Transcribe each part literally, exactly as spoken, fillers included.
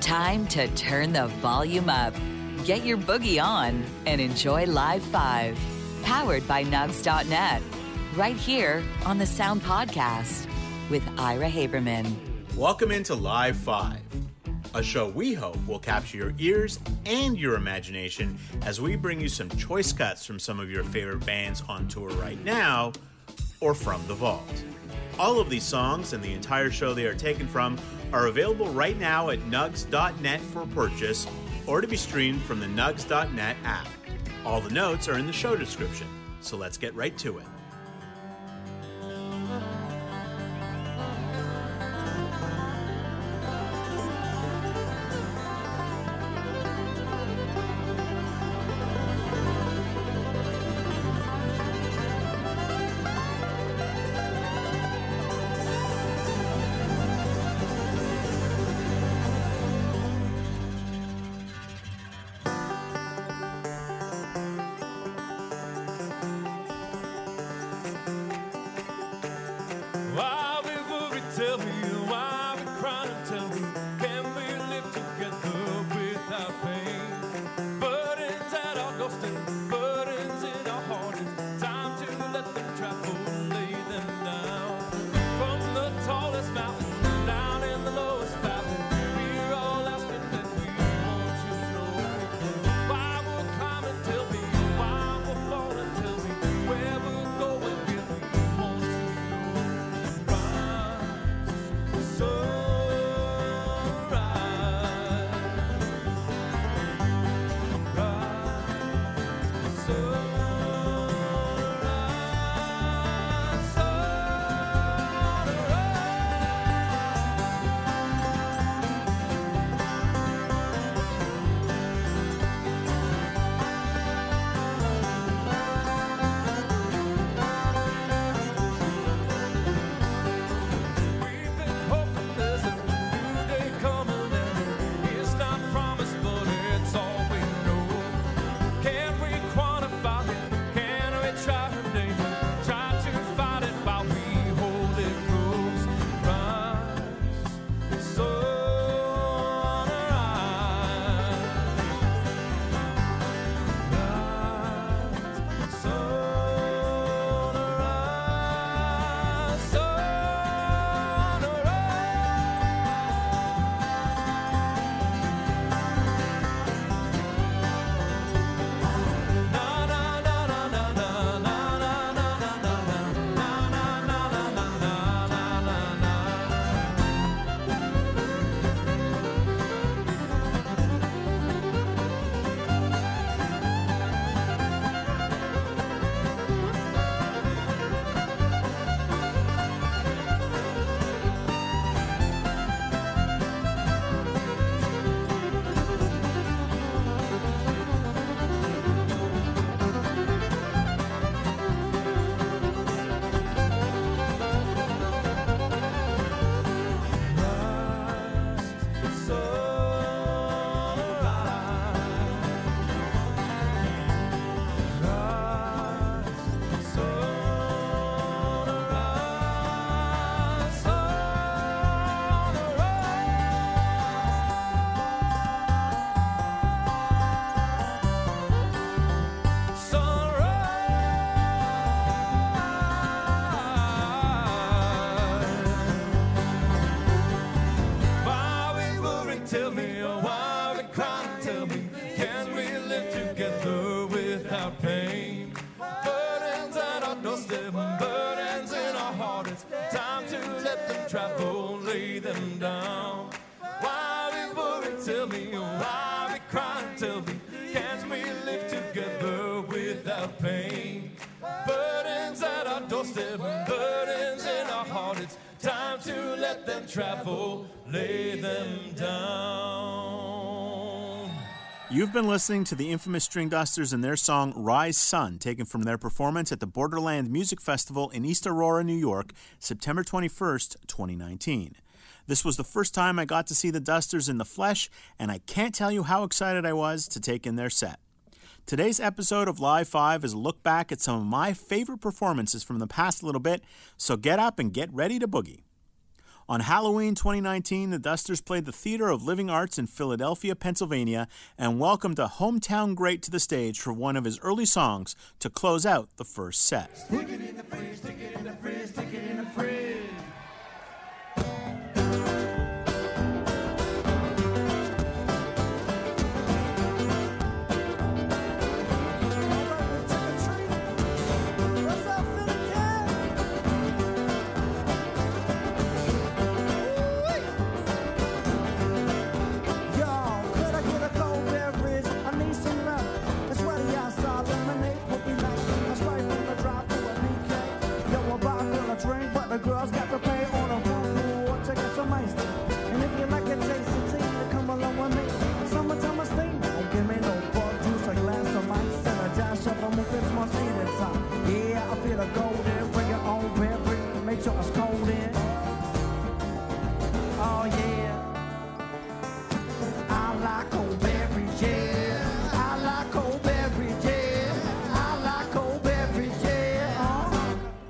Time to turn the volume up. Get your boogie on and enjoy Live five. Powered by Nugs dot net. Right here on the Sound Podcast with Ira Haberman. Welcome into Live five, a show we hope will capture your ears and your imagination as we bring you some choice cuts from some of your favorite bands on tour right now or from the vault. All of these songs and the entire show they are taken from are available right now at Nugs dot net for purchase or to be streamed from the Nugs dot net app. All the notes are in the show description, so let's get right to it. Travel, lay them down. You've been listening to the infamous String Dusters and their song Rise Sun, taken from their performance at the Borderland Music Festival in East Aurora, New York, September twenty-first, twenty nineteen. This was the first time I got to see the Dusters in the flesh, and I can't tell you how excited I was to take in their set. Today's episode of Live five is a look back at some of my favorite performances from the past little bit, so get up and get ready to boogie. On Halloween twenty nineteen, the Dusters played the Theater of Living Arts in Philadelphia, Pennsylvania, and welcomed a hometown great to the stage for one of his early songs to close out the first set. Stick it in the fridge, stick it in the fridge, stick it in the fridge. Drink, but the girls got to pay on a front porch. I got some ice. And if you like it, taste the tea, then come along with me. Summertime is thing. Don't give me no bug juice, a glass of ice, and a dash of a move. It's martini time. Yeah, I feel the golden. Bring your own beverage. Make sure it's cold in. Oh yeah. I like cold beverage, yeah. I like cold beverage, yeah. I like cold beverage, yeah. Uh-huh.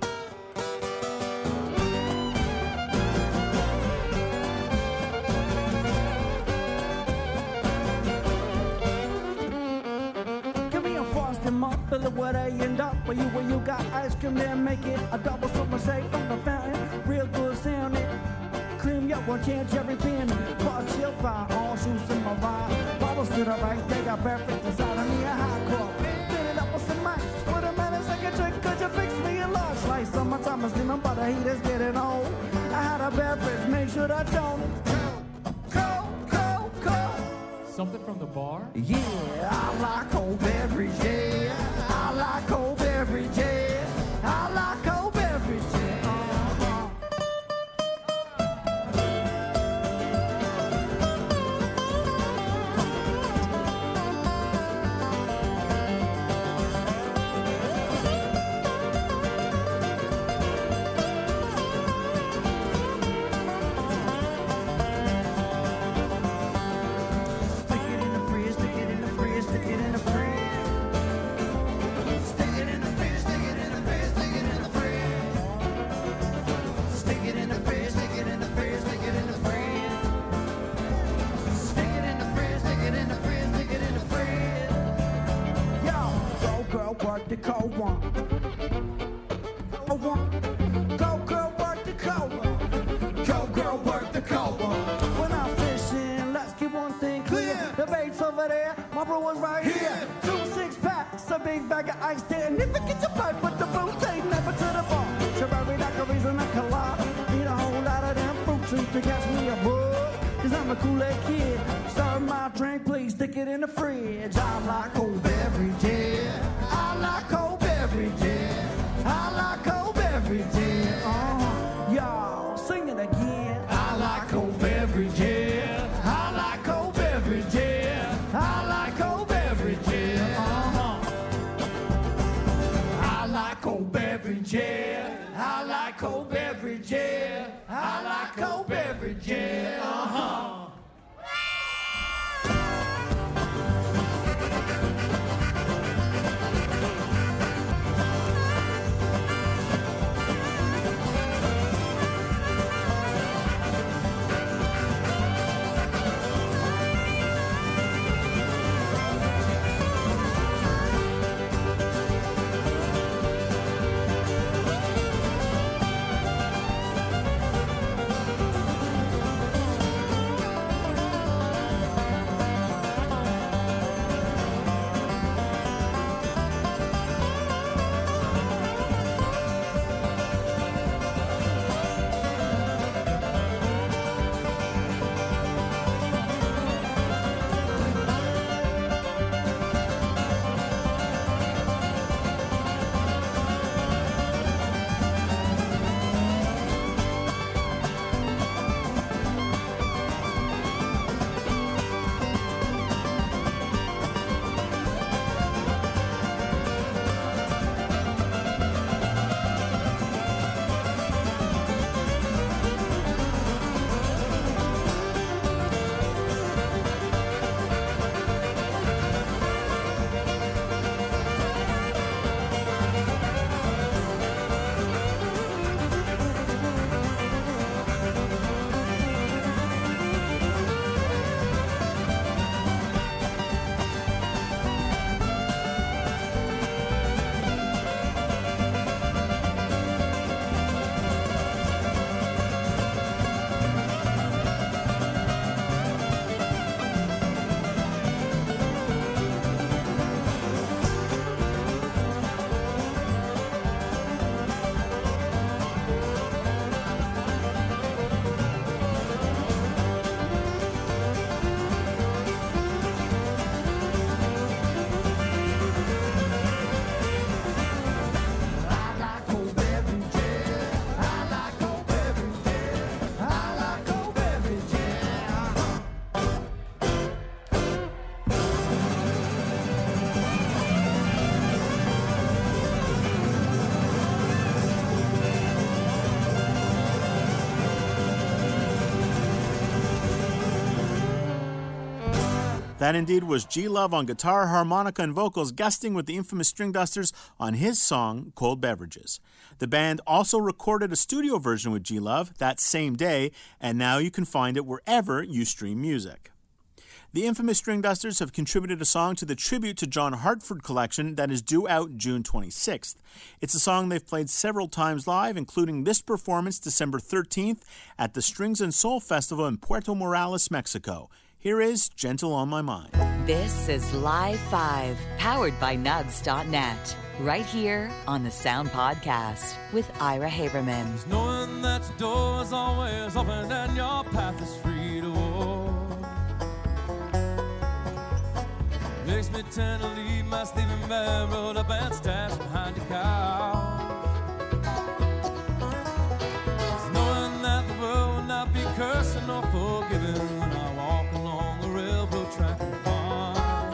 Fill it where they end up. For you, when you got ice cream, then make it a double super shake from the fountain. Real good sounding. Cream, yeah, one chance every penny. Bar chill fire, all shoes in my vibe. Bubbles to the right, they got perfect design. I need a high cup. Fill it up with some ice. Put a minute, second drink, could you fix me a large slice? Summertime is steaming, but the heat is getting old. I had a beverage, make sure that tone it. Cold, cold, cold. Something from the bar? Yeah, I like cold beverage, yeah. I like cold beverage, yeah. I like cold beverage, yeah. Uh-huh. Stick it in the fridge, stick it in the fridge, stick it in the fridge. Work the cold one. Cold one. Go girl, work the cold one. Go girl, work the cold one. When I'm fishing, let's get one thing clear. The bait's over there, my brewer's right here. Two six packs, a big bag of ice there. And if you get your pipe, put the fruit tape never to the bar. Cherry daiquiris and a collard. Need a whole lot of them fruit treats to catch me a bug. Cause I'm a Kool-Aid kid. Serve my drink, please stick it in the fridge. I like cold beverage, yeah. I like cold beverage, yeah. I like cold beverage, yeah. Uh-huh. Y'all, sing it again. I like cold beverage, yeah. I like cold beverage, yeah. I like cold beverage, yeah. Uh-huh. I like cold beverage, yeah. I like cold beverage, yeah. I like cold beverage, yeah. Uh-huh. That indeed was G Love on guitar, harmonica, and vocals, guesting with the infamous String Dusters on his song, Cold Beverages. The band also recorded a studio version with G Love that same day, and now you can find it wherever you stream music. The infamous String Dusters have contributed a song to the Tribute to John Hartford collection that is due out June twenty-sixth. It's a song they've played several times live, including this performance December thirteenth at the Strings and Soul Festival in Puerto Morales, Mexico. Here is Gentle on My Mind. This is Live five, powered by Nugs dot net, right here on the Sound Podcast with Ira Haberman. Just knowing that your door is always open and your path is free to walk makes me tend to leave my sleeping bag rolled up and stashed behind your couch. Just knowing that the world will not be cursing or forgiving when I walk along the railroad track and find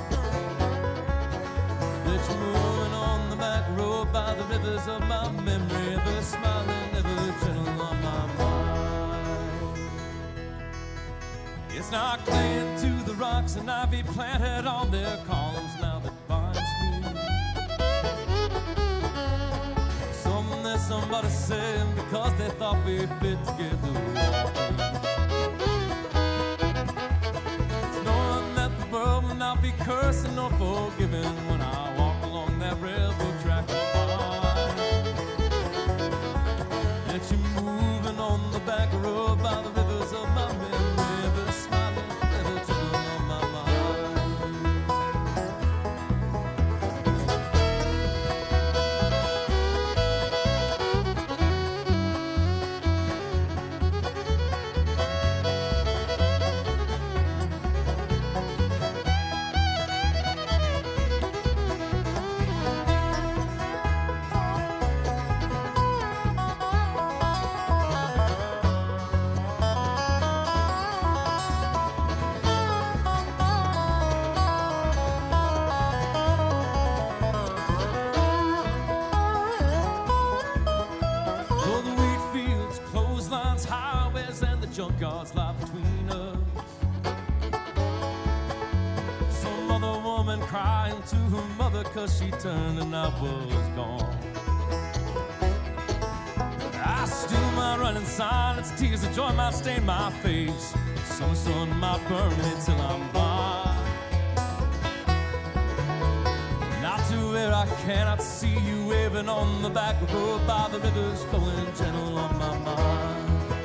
that you're moving on the back road by the rivers of my memory, ever smiling, ever gentle on my mind. It's not clinging to the rocks and ivy planted on their columns now that binds me. Something that somebody said because they thought we fit together. Knowing that the world will not be cursing or forgiving when I walk along that railroad track and find that you're moving on the back road by the rivers of my memory, ever smiling, ever gentle on my mind. Though the wheat fields, clotheslines, highways, and the junkyards lie between us, some other woman crying to her mother 'cause she turned and I was gone. I still my running silence, tears of joy might stain my face, summer sun might burn me till I'm blind. Not to where I cannot see you waving on the back road by the rivers flowing gentle on my mind.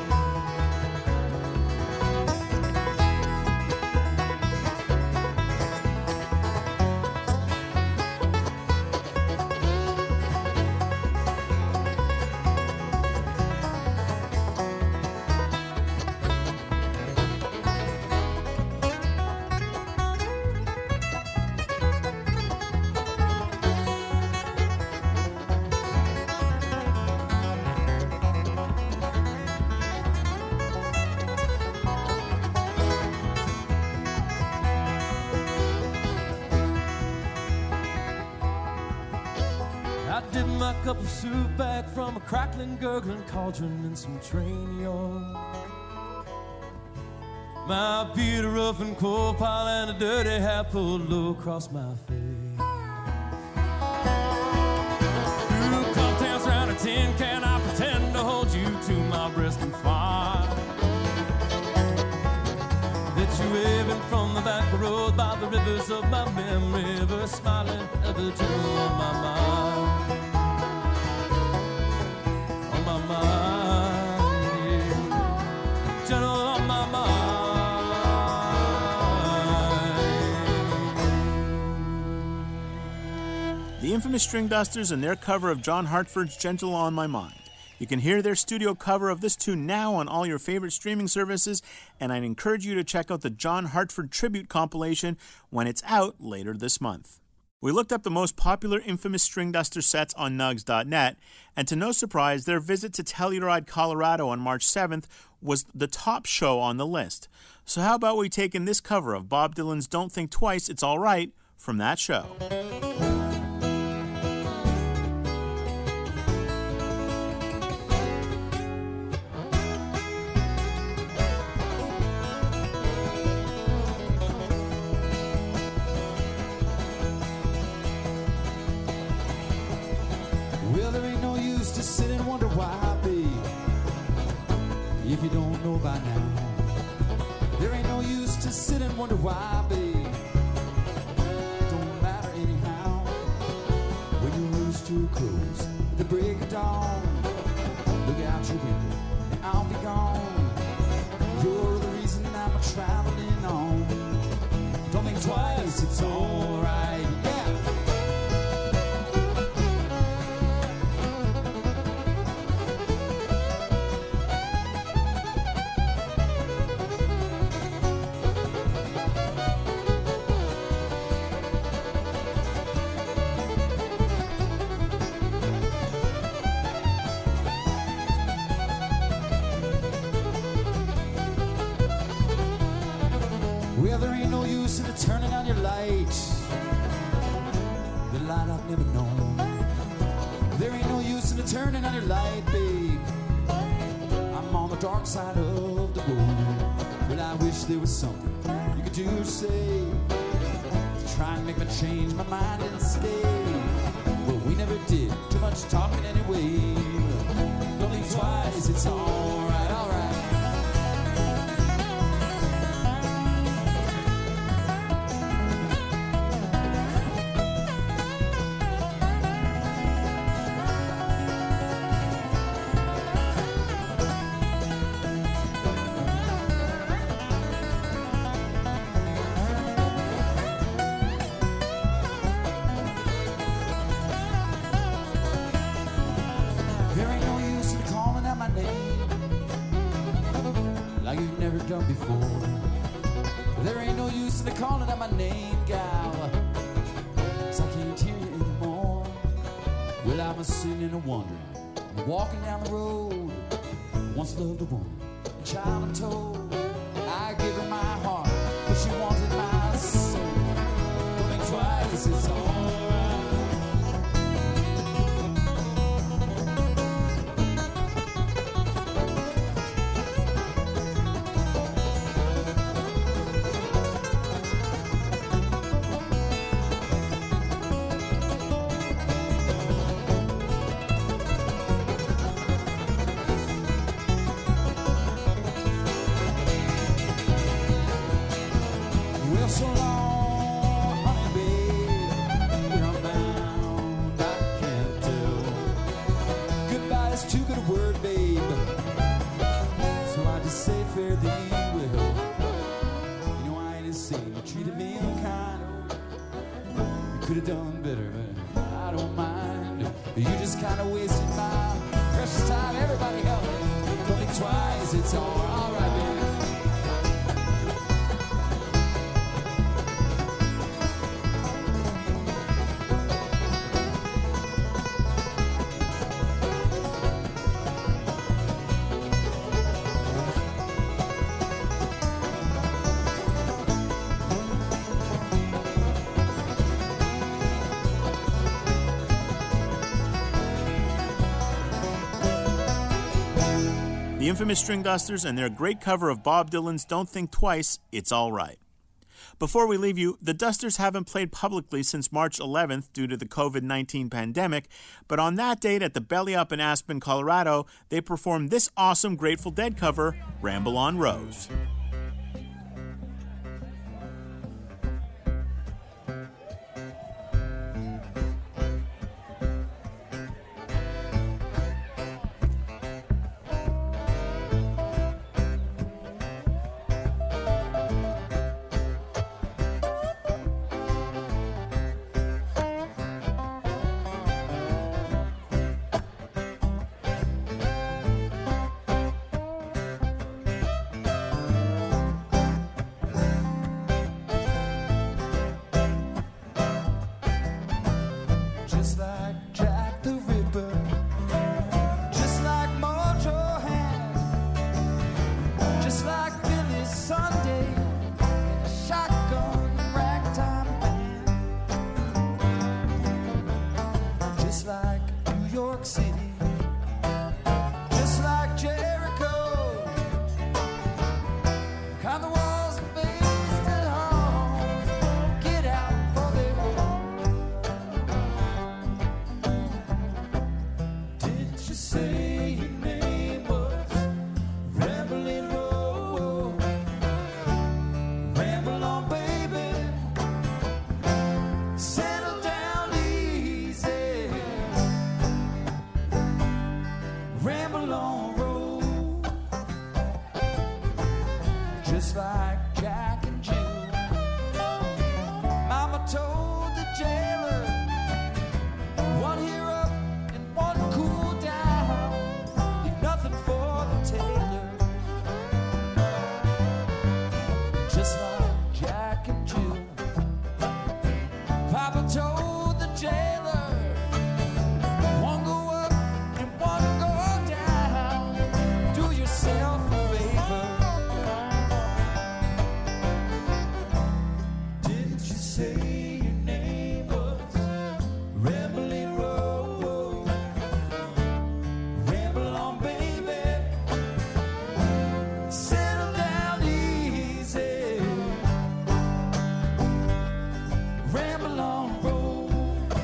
I did my cup of soup back from a crackling, gurgling cauldron in some train yard. My beard a rough and coal pile and a dirty hat pulled low across my face. Through cough dance round a tin can, I pretend to hold you to my breast and find that you waving from the back road by the rivers of my memory, ever smiling, ever gentle on my mind. On my mind, yeah. Gentle on my mind. The infamous String Dusters and their cover of John Hartford's Gentle on My Mind. You can hear their studio cover of this tune now on all your favorite streaming services, and I'd encourage you to check out the John Hartford Tribute compilation when it's out later this month. We looked up the most popular infamous String Duster sets on Nugs dot net, and to no surprise, their visit to Telluride, Colorado on March seventh was the top show on the list. So how about we take in this cover of Bob Dylan's Don't Think Twice, It's All Right from that show. wonder why, babe. Don't matter anyhow. When you roost your crows at the break of dawn, look out your window and I'll be gone. You're the reason I'm traveling on. Don't think twice, it's alright. Yeah. Well, there ain't no use in turning on your light, the light I've never known. There ain't no use in turning on your light, babe. I'm on the dark side of the road. But I wish there was something you could do or say to try and make me change my mind and stay. But we never did too much talking anyway. Don't think twice, it's alright, alright. Like you've never done before. There ain't no use in calling out my name, gal, 'cause I can't hear you anymore. Well, I'm a sitting and a wondering, I'm walking down the road. Once loved a woman, a child I'm told. I gave her my heart, but she wanted my soul. Don't think twice, it's alright. So long, honey, babe, where I'm bound, I can't tell. Goodbye is too good a word, babe, so I just say fare thee well. You know I ain't insane, you treated me unkind. You could have done better, but I don't mind. You just kind of wasted my precious time. Everybody help me, don't think twice, it's all right, baby. The infamous String Dusters and their great cover of Bob Dylan's Don't Think Twice, It's All Right. Before we leave you, the Dusters haven't played publicly since March eleventh due to the covid nineteen pandemic, but on that date at the Belly Up in Aspen, Colorado, they performed this awesome Grateful Dead cover, Ramble on Rose. like Jack and Jill. Mama told the jailer, one here up and one cool down, leave nothing for the tailor. Just like Jack and Jill. Papa told the jailer, one go up and one go down, do yourself a favor. Didn't you say your name was Rambling Road? Ramble on, baby, settle down easy. Ramble on, road.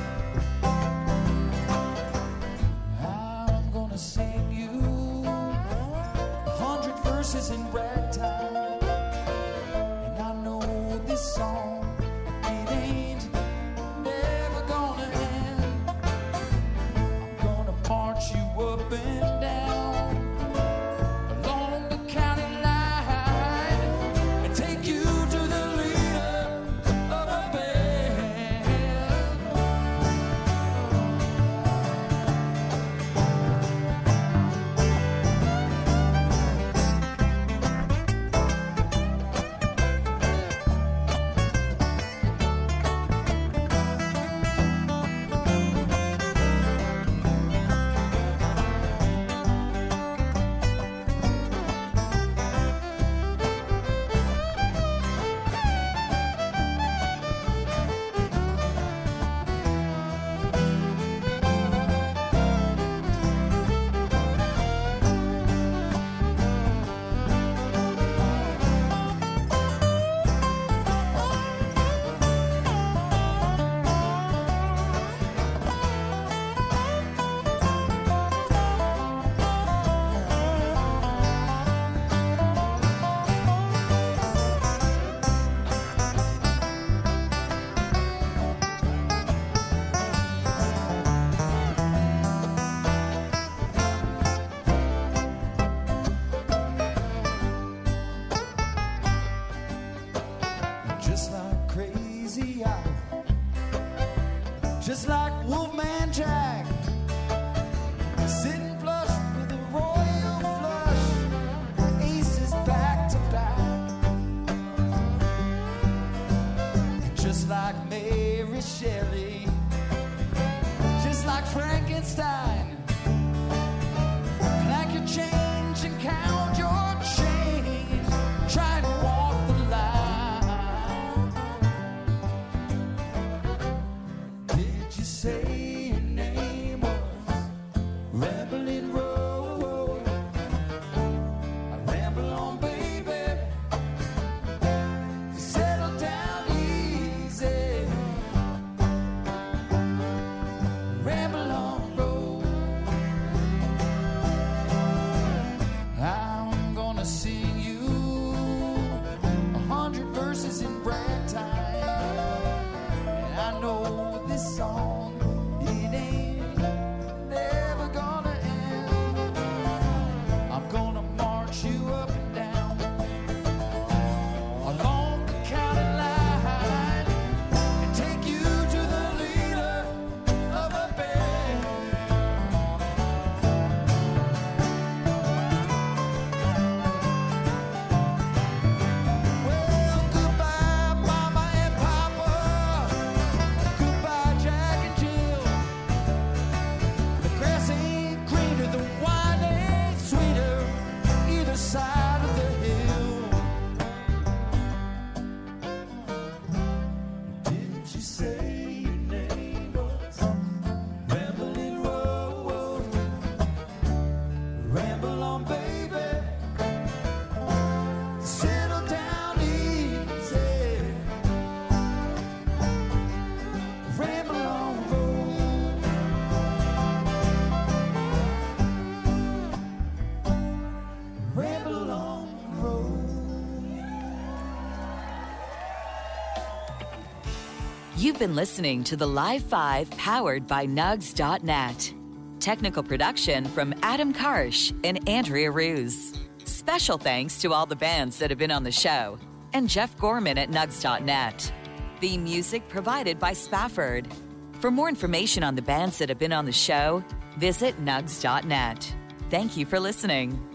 I'm gonna sing you a hundred verses in ragtime, and I know this song, it ain't never gonna end. I'm gonna march you up and down along the county line and take you to the leader of a band. Just like Crazy Owl, just like Wolfman Jack, sitting flush with a royal flush, aces back to back. And just like Mary Shelley, just like Frankenstein, pack your change and count your change, try to walk the line. Did you say your name was Rambling Road? I ramble on, baby, settle down easy. Ramble on, road. I'm gonna sing you a hundred verses in ragtime, and I know this song, it ain't never gonna end. I'm gonna march you up and down along the county line and take you to the leader of a band. Well, goodbye, Mama and Papa. Goodbye, Jack and Jill. The grass ain't greener, the wine ain't sweeter, either side of the hill. Didn't you say your name was Rambling Road? Ramble on, baby, settle down easy. Ramble on, road. Ramble on, road. You've been listening to the Live five powered by Nugs dot net. Technical production from Adam Karsh and Andrea Ruse. Special thanks to all the bands that have been on the show. and Jeff Gorman at Nugs dot net. Theme music provided by Spafford. For more information on the bands that have been on the show, visit Nugs dot net. Thank you for listening.